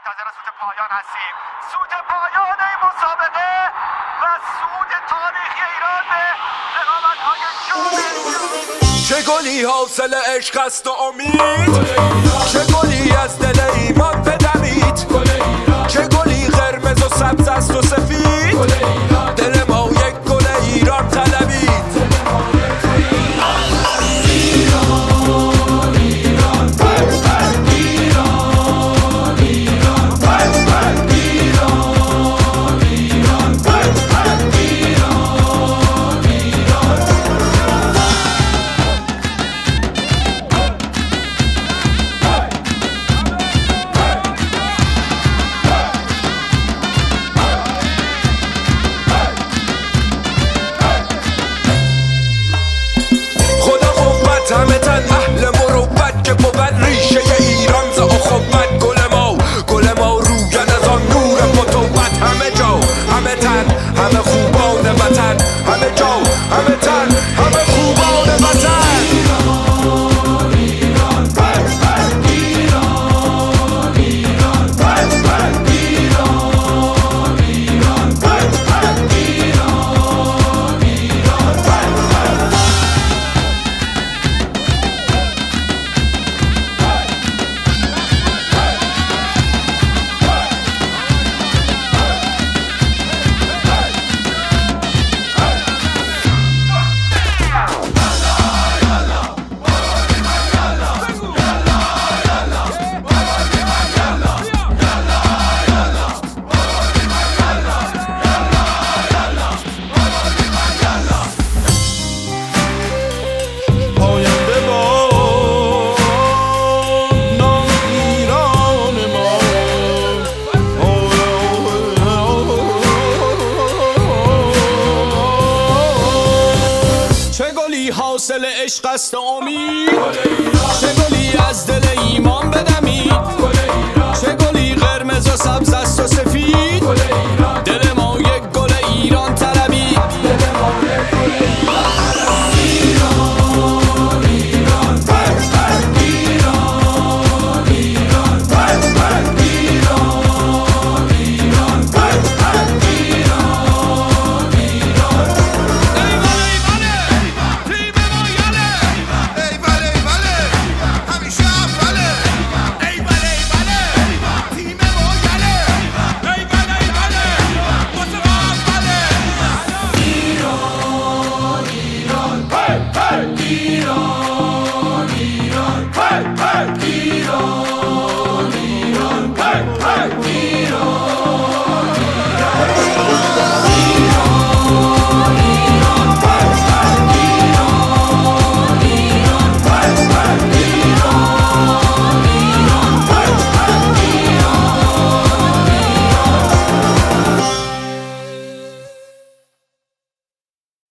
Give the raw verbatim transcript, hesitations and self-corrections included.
منتظر سوت پایان هستیم. سوت پایان این مسابقه و صعود تاریخی ایران به رقابت‌های جام. چه گلی حاصل عشق است و امید، چه گلی از دل ایمان بدمید، چه گلی قرمز و سبز است و سفید، دل ما یک گل ایران طلبید. همه تن اهل مروت که بود ریشه ایران ز اخوت، گل ما گل ما روید از آن نور فتوت. همه جا همه تن همه خوبان وطن، همه جا همه تن همه خوبان وطن. حاصل عشق است و امید، چه گلی از دل ایمان بدم